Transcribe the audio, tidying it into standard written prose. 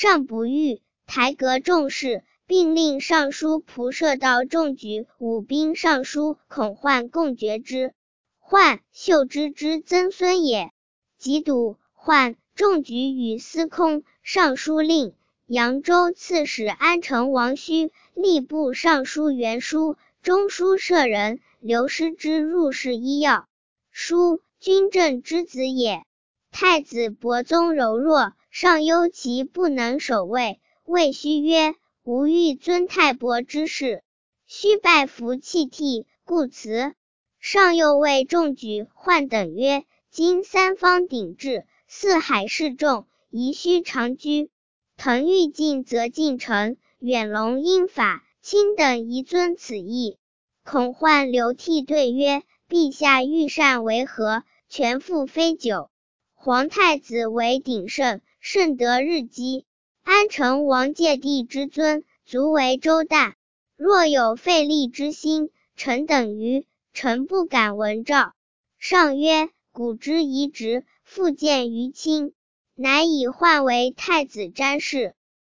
上不遇，台阁重事，并令尚书仆射到中举武兵尚书孔焕共决之。焕，秀之之曾孙也。及笃，焕中举与司空、尚书令、扬州刺史安成王须、吏部尚书元书、中书舍人刘师之入仕医药。书，军政之子也。太子伯宗柔弱，上忧其不能守卫，谓须曰：吾欲尊太伯之事。须拜服弃替，故辞。上又谓中举、焕等曰：今三方鼎峙，四海势众，宜须长居。腾欲进则进城，远隆因法，卿等宜遵此意。孔焕流涕对曰：陛下欲善为何？权复非久。皇太子为鼎盛，甚得日积。安成王借帝之尊，足为周大。若有废立之心，臣等愚，臣不敢闻诏。上曰：古之遗职，复见于卿。乃以焕为太子詹事。